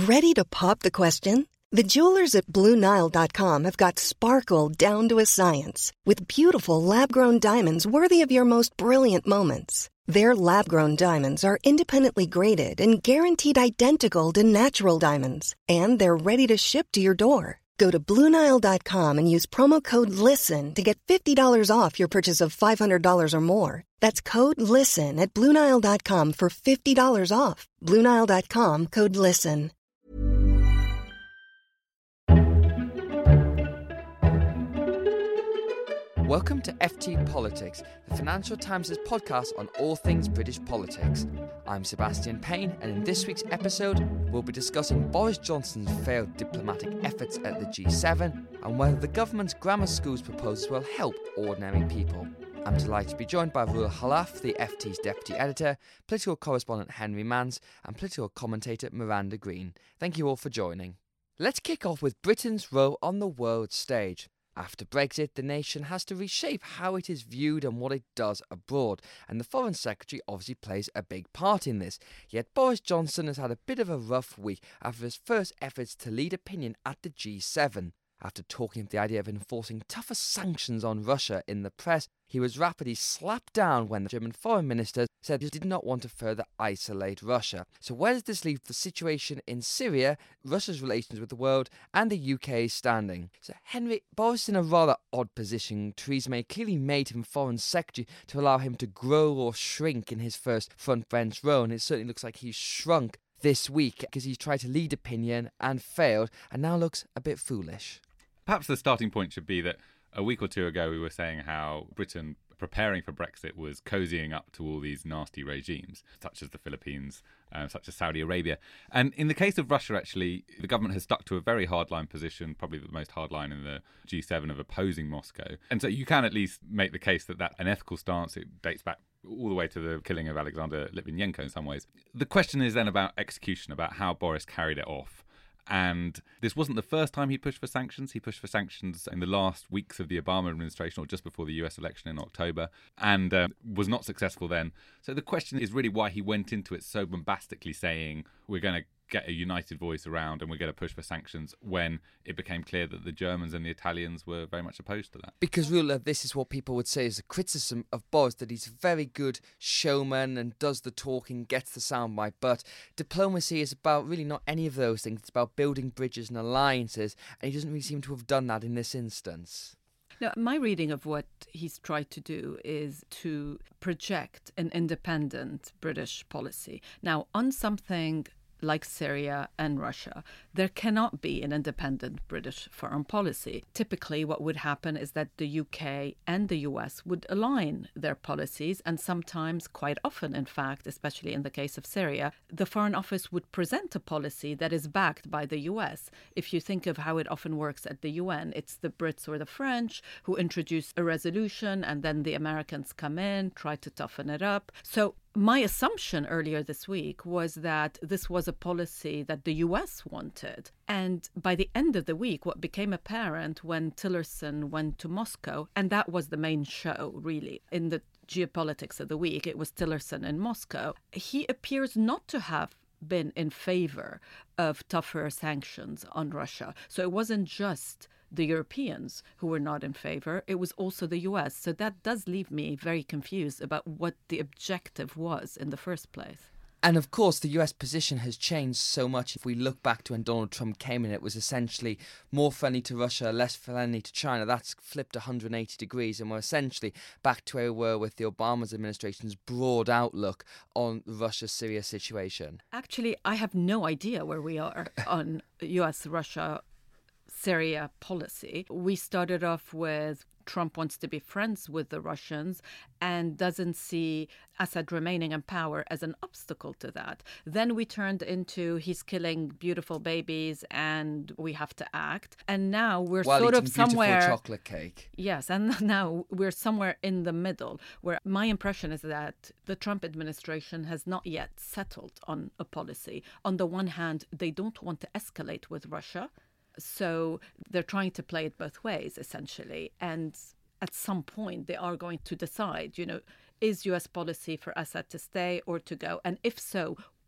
Ready to pop the question? The jewelers at BlueNile.com have got sparkle down to a science with beautiful lab-grown diamonds worthy of your most brilliant moments. Their lab-grown diamonds are independently graded and guaranteed identical to natural diamonds, and they're ready to ship to your door. Go to BlueNile.com and use promo code LISTEN to get $50 off your purchase of $500 or more. That's code LISTEN at BlueNile.com for $50 off. BlueNile.com, code LISTEN. Welcome to FT Politics, the Financial Times' podcast on all things British politics. I'm Sebastian Payne, and in this week's episode, we'll be discussing Boris Johnson's failed diplomatic efforts at the G7 and whether the government's grammar schools proposals will help ordinary people. I'm delighted to be joined by Ruel Khalaf, the FT's deputy editor, political correspondent Henry Mans, and political commentator Miranda Green. Thank you all for joining. Let's kick off with Britain's role on the world stage. After Brexit, the nation has to reshape how it is viewed and what it does abroad, and the Foreign Secretary obviously plays a big part in this. Yet Boris Johnson has had a bit of a rough week after his first efforts to lead opinion at the G7. After talking of the idea of enforcing tougher sanctions on Russia in the press, he was rapidly slapped down when the German foreign minister said he did not want to further isolate Russia. So where does this leave the situation in Syria, Russia's relations with the world, and the UK's standing? So Henry, Boris is in a rather odd position. Theresa May clearly made him foreign secretary to allow him to grow or shrink in his first front bench role, and it certainly looks like he's shrunk this week because he's tried to lead opinion and failed, and now looks a bit foolish. Perhaps the starting point should be that a week or two ago we were saying how Britain, preparing for Brexit, was cozying up to all these nasty regimes, such as the Philippines, such as Saudi Arabia. And in the case of Russia, actually, the government has stuck to a very hardline position, probably the most hardline in the G7, of opposing Moscow. And so you can at least make the case that that's an ethical stance. It dates back all the way to the killing of Alexander Litvinenko in some ways. The question is then about execution, about how Boris carried it off. And this wasn't the first time he pushed for sanctions. He pushed for sanctions in the last weeks of the Obama administration, or just before the US election in October, and was not successful then. So the question is really why he went into it so bombastically saying, we're going to get a united voice around and we're going to push for sanctions, when it became clear that the Germans and the Italians were very much opposed to that. Because, Rula, this is what people would say is a criticism of Boris, that he's a very good showman and does the talking, gets the soundbite, but diplomacy is about really not any of those things. It's about building bridges and alliances, and he doesn't really seem to have done that in this instance. Now, my reading of what he's tried to do is to project an independent British policy. Now, on something like Syria and Russia, there cannot be an independent British foreign policy. Typically, what would happen is that the UK and the US would align their policies, and sometimes, quite often, in fact, especially in the case of Syria, the Foreign Office would present a policy that is backed by the US. If you think of how it often works at the UN, it's the Brits or the French who introduce a resolution, and then the Americans come in, try to toughen it up. So my assumption earlier this week was that this was a policy that the US wanted. And by the end of the week, what became apparent when Tillerson went to Moscow, and that was the main show, really, in the geopolitics of the week, it was Tillerson in Moscow, he appears not to have been in favor of tougher sanctions on Russia. So it wasn't just the Europeans who were not in favor, it was also the US. So that does leave me very confused about what the objective was in the first place. And of course, the US position has changed so much. If we look back to when Donald Trump came in, it was essentially more friendly to Russia, less friendly to China. That's flipped 180 degrees, and we're essentially back to where we were with the Obama administration's broad outlook on the Russia-Syria situation. Actually, I have no idea where we are on US-Russia Syria policy. We started off with Trump wants to be friends with the Russians and doesn't see Assad remaining in power as an obstacle to that. Then we turned into he's killing beautiful babies and we have to act. And now we're sort of somewhere. Beautiful chocolate cake. Yes, and now we're somewhere in the middle, where my impression is that the Trump administration has not yet settled on a policy. On the one hand, they don't want to escalate with Russia. So they're trying to play it both ways, essentially. And at some point, they are going to decide, is U.S. policy for Assad to stay or to go? And if so,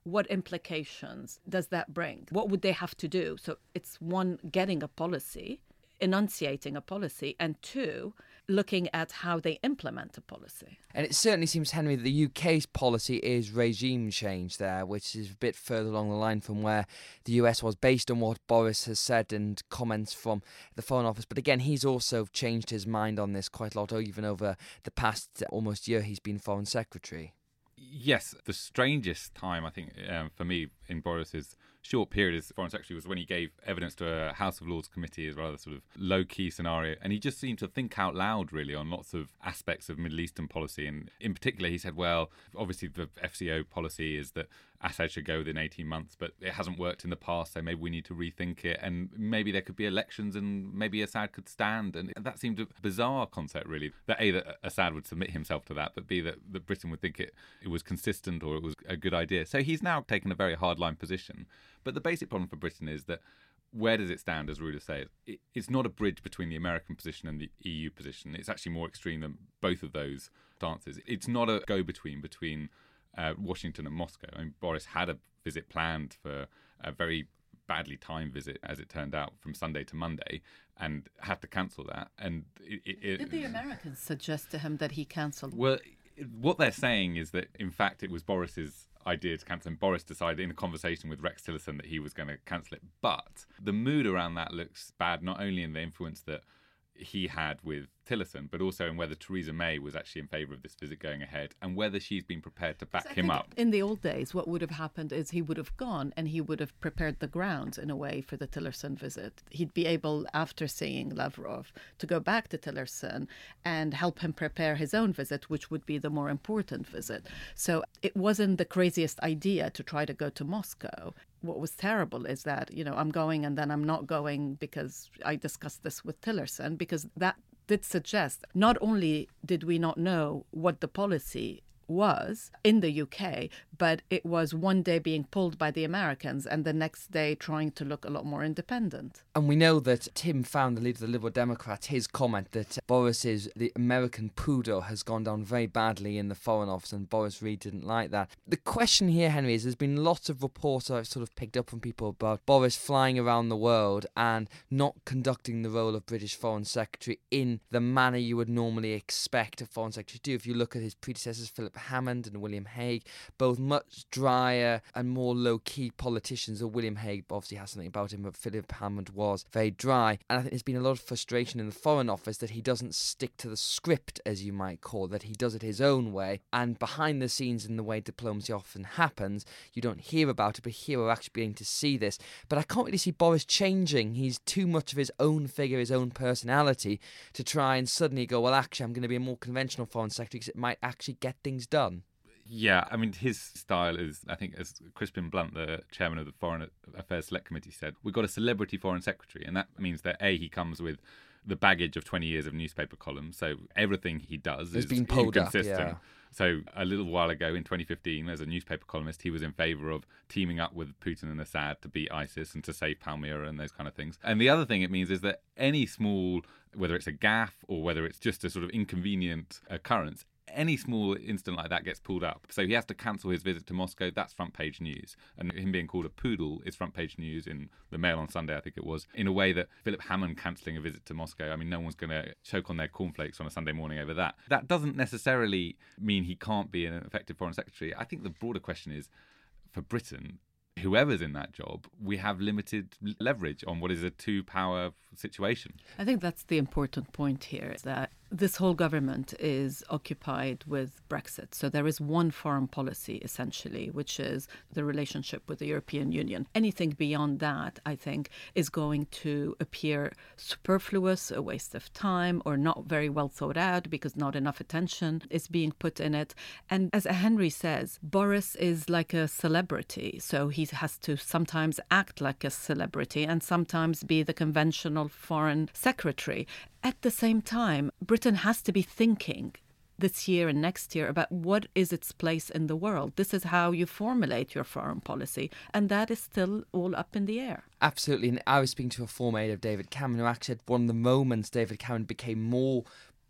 what implications does that bring? What would they have to do? So it's one, getting a policy, enunciating a policy, and two, looking at how they implement a policy. And it certainly seems, Henry, that the UK's policy is regime change there, which is a bit further along the line from where the US was, based on what Boris has said and comments from the Foreign Office. But again, he's also changed his mind on this quite a lot, even over the past almost year he's been Foreign Secretary. Yes, the strangest time, I think, for me in Boris's short period as Foreign Secretary was when he gave evidence to a House of Lords committee as rather sort of low-key scenario. And he just seemed to think out loud, really, on lots of aspects of Middle Eastern policy. And in particular, he said, well, obviously the FCO policy is that Assad should go within 18 months, but it hasn't worked in the past, so maybe we need to rethink it. And maybe there could be elections and maybe Assad could stand. And that seemed a bizarre concept, really, that A, that Assad would submit himself to that, but B, that Britain would think it was consistent or it was a good idea. So he's now taken a very hardline position. But the basic problem for Britain is that where does it stand, as Ruda says? It's not a bridge between the American position and the EU position. It's actually more extreme than both of those stances. It's not a go-between between Washington and Moscow. I mean, Boris had a visit planned for a very badly timed visit, as it turned out, from Sunday to Monday, and had to cancel that. And did the Americans suggest to him that he cancelled? Well, what they're saying is that, in fact, it was Boris's idea to cancel, and Boris decided in a conversation with Rex Tillerson that he was going to cancel it. But the mood around that looks bad, not only in the influence that he had with Tillerson, but also in whether Theresa May was actually in favour of this visit going ahead and whether she's been prepared to back him up. In the old days, what would have happened is he would have gone and he would have prepared the grounds in a way for the Tillerson visit. He'd be able, after seeing Lavrov, to go back to Tillerson and help him prepare his own visit, which would be the more important visit. So it wasn't the craziest idea to try to go to Moscow. What was terrible is that, I'm going and then I'm not going because I discussed this with Tillerson, because that did suggest not only did we not know what the policy was in the UK, but it was one day being pulled by the Americans and the next day trying to look a lot more independent. And we know that Tim Found, the leader of the Liberal Democrats, his comment that the American poodle has gone down very badly in the Foreign Office, and Boris really didn't like that. The question here, Henry, is there's been lots of reports I've sort of picked up from people about Boris flying around the world and not conducting the role of British Foreign Secretary in the manner you would normally expect a Foreign Secretary to do. If you look at his predecessors, Philip Hammond and William Hague, both much drier and more low-key politicians. Or William Hague obviously has something about him, but Philip Hammond was very dry. And I think there's been a lot of frustration in the Foreign Office that he doesn't stick to the script, as you might call it, that he does it his own way. And behind the scenes, in the way diplomacy often happens, you don't hear about it, but here we're actually beginning to see this. But I can't really see Boris changing. He's too much of his own figure, his own personality, to try and suddenly go, well, actually, I'm going to be a more conventional Foreign Secretary because it might actually get things done. Yeah, I mean, his style is, I think, as Crispin Blunt, the chairman of the Foreign Affairs Select Committee, said, we've got a celebrity foreign secretary. And that means that, A, he comes with the baggage of 20 years of newspaper columns. So everything he does is been pulled inconsistent. Up, yeah. So a little while ago, in 2015, as a newspaper columnist, he was in favour of teaming up with Putin and Assad to beat ISIS and to save Palmyra and those kind of things. And the other thing it means is that any small, whether it's a gaffe or whether it's just a sort of inconvenient occurrence, any small incident like that gets pulled up. So he has to cancel his visit to Moscow. That's front page news. And him being called a poodle is front page news in the Mail on Sunday, I think it was, in a way that Philip Hammond cancelling a visit to Moscow, I mean, no one's going to choke on their cornflakes on a Sunday morning over that. That doesn't necessarily mean he can't be an effective foreign secretary. I think the broader question is, for Britain, whoever's in that job, we have limited leverage on what is a two-power situation. I think that's the important point here, is that this whole government is occupied with Brexit. So there is one foreign policy, essentially, which is the relationship with the European Union. Anything beyond that, I think, is going to appear superfluous, a waste of time, or not very well thought out because not enough attention is being put in it. And as Henry says, Boris is like a celebrity. So he has to sometimes act like a celebrity and sometimes be the conventional foreign secretary. At the same time, Britain has to be thinking this year and next year about what is its place in the world. This is how you formulate your foreign policy, and that is still all up in the air. Absolutely. And I was speaking to a former aide of David Cameron who actually said one of the moments David Cameron became more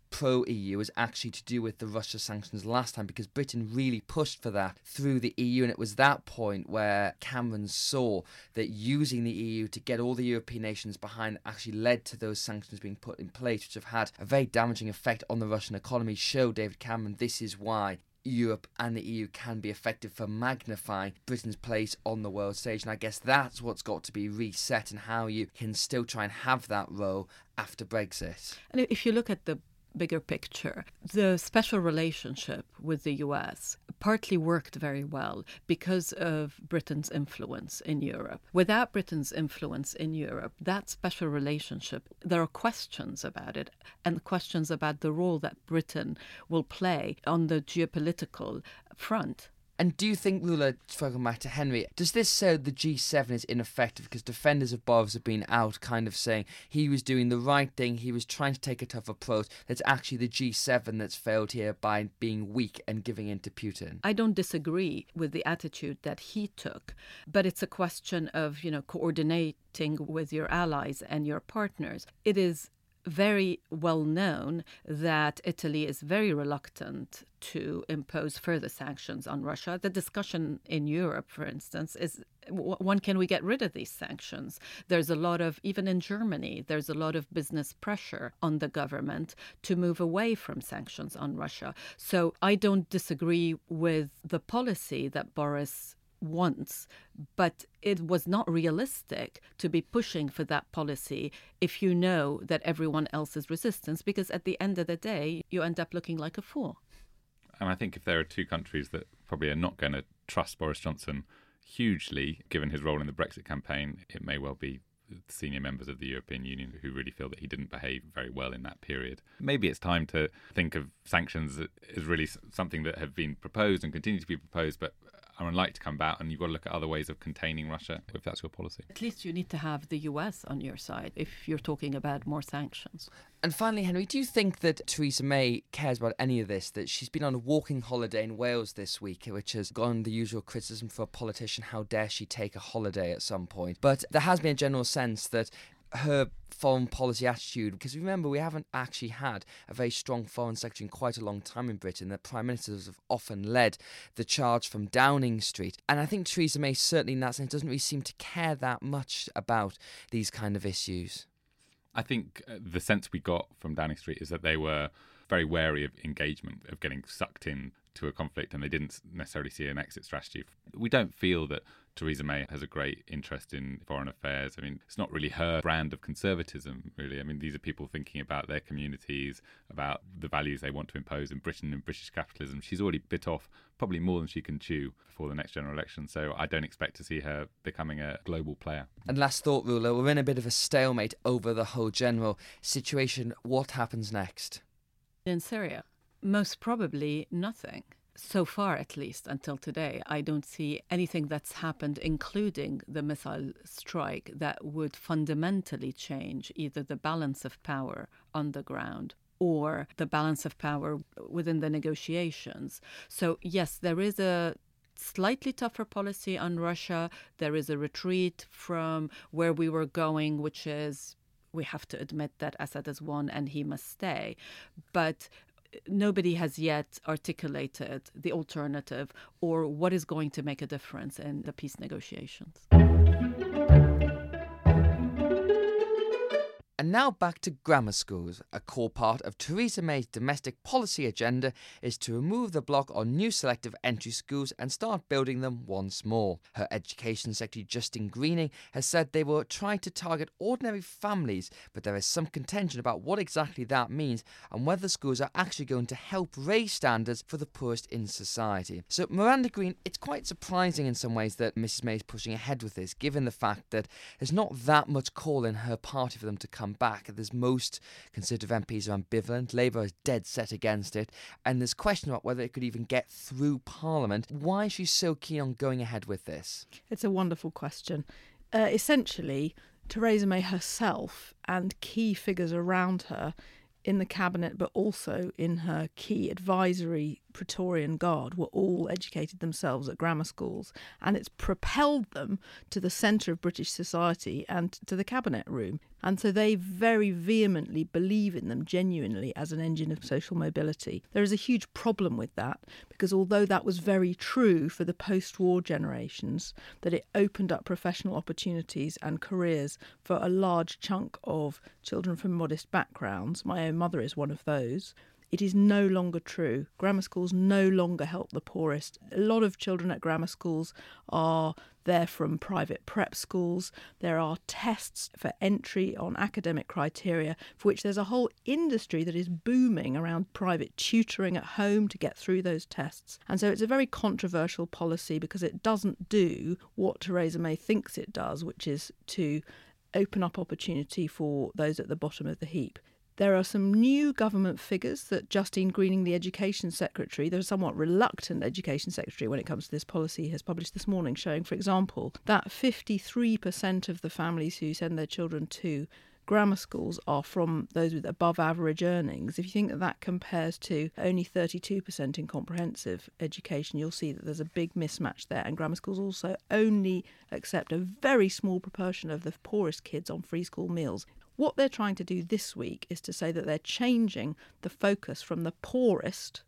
pro-EU was actually to do with the Russia sanctions last time, because Britain really pushed for that through the EU, and it was that point where Cameron saw that using the EU to get all the European nations behind actually led to those sanctions being put in place, which have had a very damaging effect on the Russian economy. Show David Cameron this is why Europe and the EU can be effective for magnifying Britain's place on the world stage. And I guess that's what's got to be reset, and how you can still try and have that role after Brexit. And if you look at the bigger picture, the special relationship with the US partly worked very well because of Britain's influence in Europe. Without Britain's influence in Europe, that special relationship, there are questions about it, and questions about the role that Britain will play on the geopolitical front. And do you think, Lula, going back to Henry, does this say the G7 is ineffective? Because defenders of Boris have been out kind of saying he was doing the right thing, he was trying to take a tough approach. It's actually the G7 that's failed here by being weak and giving in to Putin. I don't disagree with the attitude that he took, but it's a question of, coordinating with your allies and your partners. It is very well known that Italy is very reluctant to impose further sanctions on Russia. The discussion in Europe, for instance, is when can we get rid of these sanctions? There's a lot of, even in Germany, there's a lot of business pressure on the government to move away from sanctions on Russia. So I don't disagree with the policy that Boris wants, but it was not realistic to be pushing for that policy if you know that everyone else is resistance, because at the end of the day, you end up looking like a fool. And I think if there are two countries that probably are not going to trust Boris Johnson hugely, given his role in the Brexit campaign, it may well be senior members of the European Union who really feel that he didn't behave very well in that period. Maybe it's time to think of sanctions as really something that have been proposed and continue to be proposed, but are unlikely to come about, and you've got to look at other ways of containing Russia if that's your policy. At least you need to have the US on your side if you're talking about more sanctions. And finally, Henry, do you think that Theresa May cares about any of this? That she's been on a walking holiday in Wales this week, which has gone the usual criticism for a politician, how dare she take a holiday at some point. But there has been a general sense that her foreign policy attitude, because remember, we haven't actually had a very strong foreign secretary in quite a long time in Britain. The prime ministers have often led the charge from Downing Street. And I think Theresa May, certainly in that sense, doesn't really seem to care that much about these kind of issues. I think the sense we got from Downing Street is that they were very wary of engagement, of getting sucked in to a conflict, and they didn't necessarily see an exit strategy. We don't feel that Theresa May has a great interest in foreign affairs. I mean, it's not really her brand of conservatism, really. I mean, these are people thinking about their communities, about the values they want to impose in Britain and British capitalism. She's already bit off probably more than she can chew before the next general election, so I don't expect to see her becoming a global player. And last thought, Ruler, we're in a bit of a stalemate over the whole general situation. What happens next? In Syria, most probably nothing. So far, at least, until today, I don't see anything that's happened, including the missile strike, that would fundamentally change either the balance of power on the ground or the balance of power within the negotiations. So, yes, there is a slightly tougher policy on Russia. There is a retreat from where we were going, which is, we have to admit that Assad has won and he must stay. But nobody has yet articulated the alternative or what is going to make a difference in the peace negotiations. And now back to grammar schools. A core part of Theresa May's domestic policy agenda is to remove the block on new selective entry schools and start building them once more. Her Education Secretary Justine Greening has said they will try to target ordinary families, but there is some contention about what exactly that means and whether schools are actually going to help raise standards for the poorest in society. So Miranda Green, it's quite surprising in some ways that Mrs May is pushing ahead with this, given the fact that there's not that much call in her party for them to come back. There's most Conservative MPs are ambivalent, Labour is dead set against it, and there's question about whether it could even get through Parliament. Why is she so keen on going ahead with this? It's a wonderful question. Essentially, Theresa May herself and key figures around her in the cabinet, but also in her key advisory Praetorian Guard were all educated themselves at grammar schools, and it's propelled them to the centre of British society and to the cabinet room. And so they very vehemently believe in them genuinely as an engine of social mobility. There is a huge problem with that, because although that was very true for the post-war generations, that it opened up professional opportunities and careers for a large chunk of children from modest backgrounds. My own mother is one of those. It is no longer true. Grammar schools no longer help the poorest. A lot of children at grammar schools are there from private prep schools. There are tests for entry on academic criteria, for which there's a whole industry that is booming around private tutoring at home to get through those tests. And so it's a very controversial policy because it doesn't do what Theresa May thinks it does, which is to open up opportunity for those at the bottom of the heap. There are some new government figures that Justine Greening, the Education Secretary, the somewhat reluctant Education Secretary when it comes to this policy, has published this morning, showing, for example, that 53% of the families who send their children to grammar schools are from those with above average earnings. If you think that that compares to only 32% in comprehensive education, you'll see that there's a big mismatch there. And grammar schools also only accept a very small proportion of the poorest kids on free school meals. What they're trying to do this week is to say that they're changing the focus from the poorest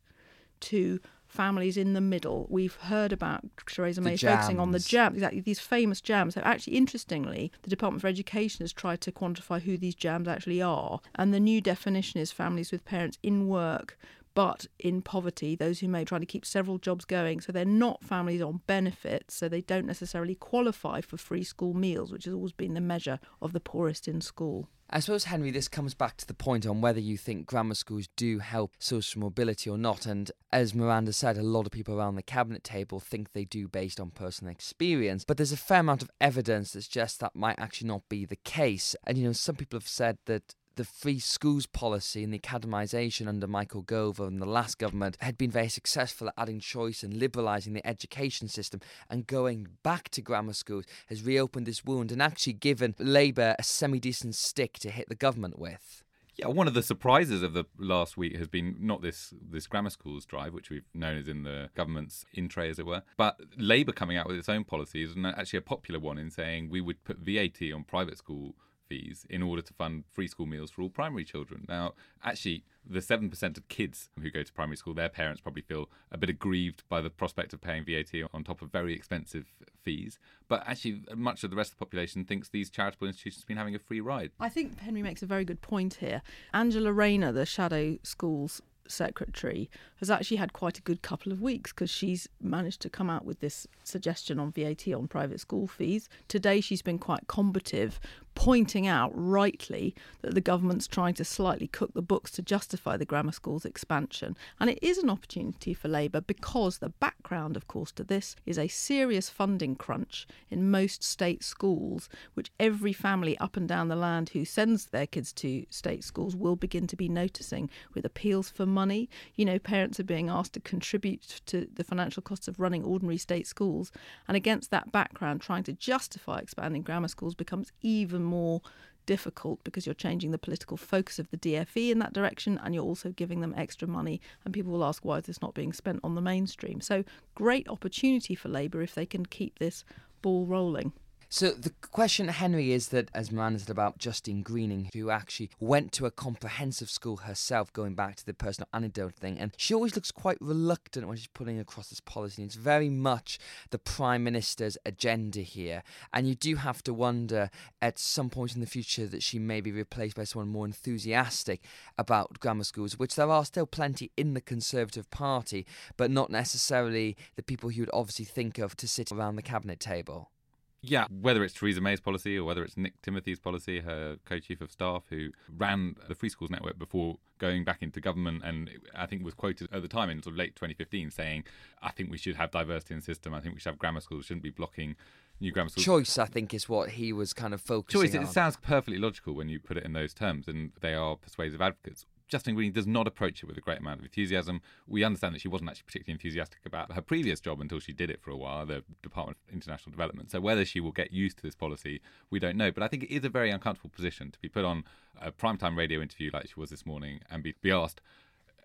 to families in the middle. We've heard about Theresa May focusing on the jams, exactly, these famous jams. So actually, interestingly, the Department for Education has tried to quantify who these jams actually are. And the new definition is families with parents in work but in poverty, those who may try to keep several jobs going. So they're not families on benefits, so they don't necessarily qualify for free school meals, which has always been the measure of the poorest in school. I suppose, Henry, this comes back to the point on whether you think grammar schools do help social mobility or not. And as Miranda said, a lot of people around the cabinet table think they do based on personal experience. But there's a fair amount of evidence that suggests that might actually not be the case. And, some people have said that the free schools policy and the academisation under Michael Gove and the last government had been very successful at adding choice and liberalising the education system, and going back to grammar schools has reopened this wound and actually given Labour a semi-decent stick to hit the government with. Yeah, one of the surprises of the last week has been not this grammar schools drive, which we've known as in the government's in tray, as it were, but Labour coming out with its own policies, and actually a popular one in saying we would put VAT on private school fees in order to fund free school meals for all primary children. Now, actually, the 7% of kids who go to primary school, their parents probably feel a bit aggrieved by the prospect of paying VAT on top of very expensive fees. But actually, much of the rest of the population thinks these charitable institutions have been having a free ride. I think Henry makes a very good point here. Angela Rayner, the Shadow Schools Secretary, has actually had quite a good couple of weeks because she's managed to come out with this suggestion on VAT on private school fees. Today she's been quite combative, pointing out rightly that the government's trying to slightly cook the books to justify the grammar schools expansion. And it is an opportunity for Labour because the background, of course, to this is a serious funding crunch in most state schools, which every family up and down the land who sends their kids to state schools will begin to be noticing, with appeals for money. Parents are being asked to contribute to the financial costs of running ordinary state schools. And against that background, trying to justify expanding grammar schools becomes even more difficult because you're changing the political focus of the DFE in that direction, and you're also giving them extra money, and people will ask why is this not being spent on the mainstream. So great opportunity for Labour if they can keep this ball rolling. So the question, Henry, is that, as Miranda said about Justine Greening, who actually went to a comprehensive school herself, going back to the personal anecdote thing, and she always looks quite reluctant when she's putting across this policy. It's very much the Prime Minister's agenda here. And you do have to wonder at some point in the future that she may be replaced by someone more enthusiastic about grammar schools, which there are still plenty in the Conservative Party, but not necessarily the people you would obviously think of to sit around the cabinet table. Yeah, whether it's Theresa May's policy or whether it's Nick Timothy's policy, her co-chief of staff, who ran the Free Schools Network before going back into government, and I think was quoted at the time in sort of late 2015 saying, I think we should have diversity in the system, I think we should have grammar schools, shouldn't be blocking new grammar schools. Choice, I think, is what he was kind of focusing on. It sounds perfectly logical when you put it in those terms, and they are persuasive advocates. Justine Greening does not approach it with a great amount of enthusiasm. We understand that she wasn't actually particularly enthusiastic about her previous job until she did it for a while, the Department of International Development. So whether she will get used to this policy, we don't know. But I think it is a very uncomfortable position to be put on a primetime radio interview like she was this morning and be asked,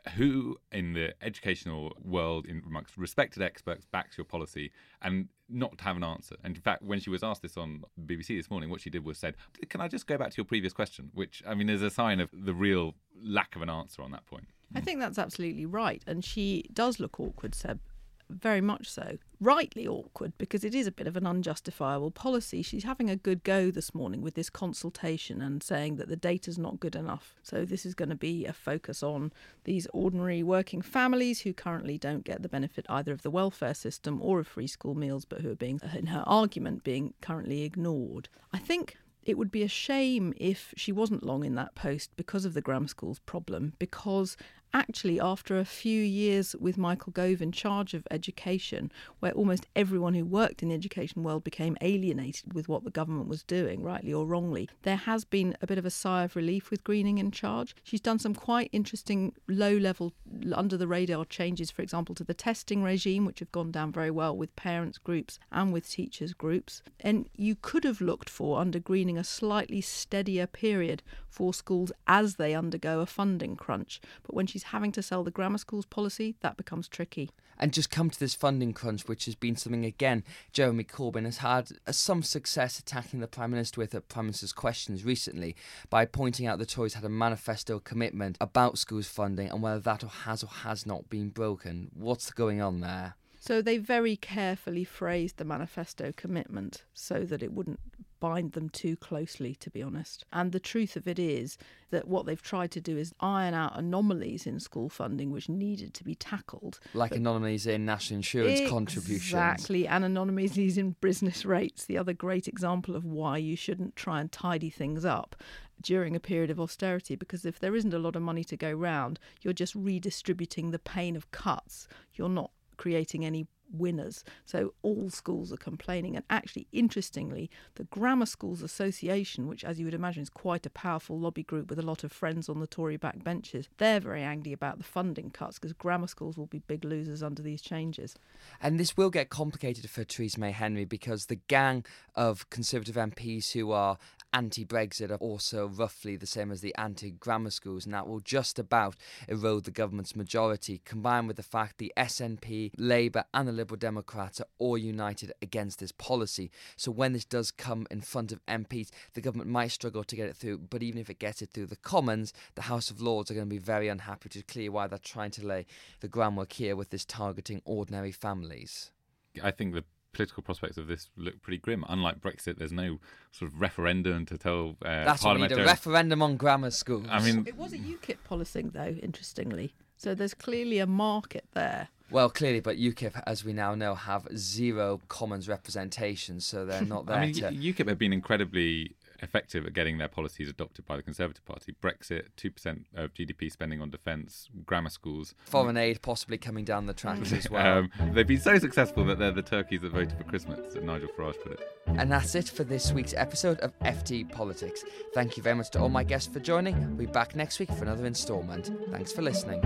who in the educational world, amongst respected experts, backs your policy, and not have an answer. And in fact, when she was asked this on BBC this morning, what she did was said, can I just go back to your previous question? Which, I mean, is a sign of the real lack of an answer on that point. I think that's absolutely right. And she does look awkward, Seb. Very much so. Rightly awkward, because it is a bit of an unjustifiable policy. She's having a good go this morning with this consultation and saying that the data's not good enough. So this is going to be a focus on these ordinary working families who currently don't get the benefit either of the welfare system or of free school meals, but who are being, in her argument, being currently ignored. I think it would be a shame if she wasn't long in that post because of the grammar schools problem, because actually after a few years with Michael Gove in charge of education, where almost everyone who worked in the education world became alienated with what the government was doing, rightly or wrongly, there has been a bit of a sigh of relief with Greening in charge. She's done some quite interesting low-level, under-the-radar changes, for example, to the testing regime, which have gone down very well with parents' groups and with teachers' groups. And you could have looked for, under Greening, a slightly steadier period for schools as they undergo a funding crunch. But when she's having to sell the grammar schools policy, that becomes tricky. And just come to this funding crunch, which has been something, again, Jeremy Corbyn has had some success attacking the Prime Minister with at Prime Minister's questions recently by pointing out the Tories had a manifesto commitment about schools funding and whether that has or has not been broken. What's going on there? So they very carefully phrased the manifesto commitment so that it wouldn't bind them too closely, to be honest. And the truth of it is that what they've tried to do is iron out anomalies in school funding which needed to be tackled. Like anomalies in national insurance contributions. Exactly, and anomalies in business rates, the other great example of why you shouldn't try and tidy things up during a period of austerity, because if there isn't a lot of money to go round, you're just redistributing the pain of cuts. You're not creating any winners. So all schools are complaining. And actually, interestingly, the Grammar Schools Association, which, as you would imagine, is quite a powerful lobby group with a lot of friends on the Tory backbenches, they're very angry about the funding cuts because grammar schools will be big losers under these changes. And this will get complicated for Theresa May Henry because the gang of Conservative MPs who are anti-Brexit are also roughly the same as the anti-grammar schools, and that will just about erode the government's majority, combined with the fact the SNP, Labour and the Liberal Democrats are all united against this policy. So when this does come in front of MPs, the government might struggle to get it through, but even if it gets it through the Commons, the House of Lords are going to be very unhappy, which is clear why they're trying to lay the groundwork here with this targeting ordinary families. I think the political prospects of this look pretty grim. Unlike Brexit, there's no sort of referendum to tell That's what we need, a referendum on grammar schools. I mean, it was a UKIP policing, though, interestingly. So there's clearly a market there. Well, clearly, but UKIP, as we now know, have zero Commons representation, so they're not there. I mean, UKIP have been incredibly effective at getting their policies adopted by the Conservative Party. Brexit, 2% of GDP spending on defence, grammar schools. Foreign aid possibly coming down the tracks as well. They've been so successful that they're the turkeys that voted for Christmas, as Nigel Farage put it. And that's it for this week's episode of FT Politics. Thank you very much to all my guests for joining. We'll be back next week for another instalment. Thanks for listening.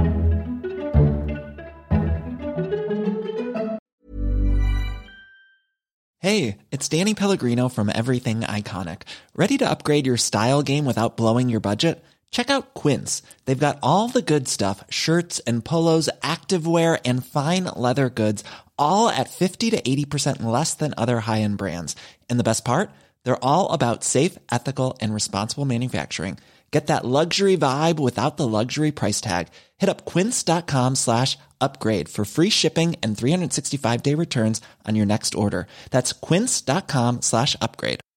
Hey, it's Danny Pellegrino from Everything Iconic. Ready to upgrade your style game without blowing your budget? Check out Quince. They've got all the good stuff, shirts and polos, activewear, and fine leather goods, all at 50 to 80% less than other high-end brands. And the best part? They're all about safe, ethical, and responsible manufacturing. Get that luxury vibe without the luxury price tag. Hit up quince.com/upgrade for free shipping and 365-day returns on your next order. That's quince.com/upgrade.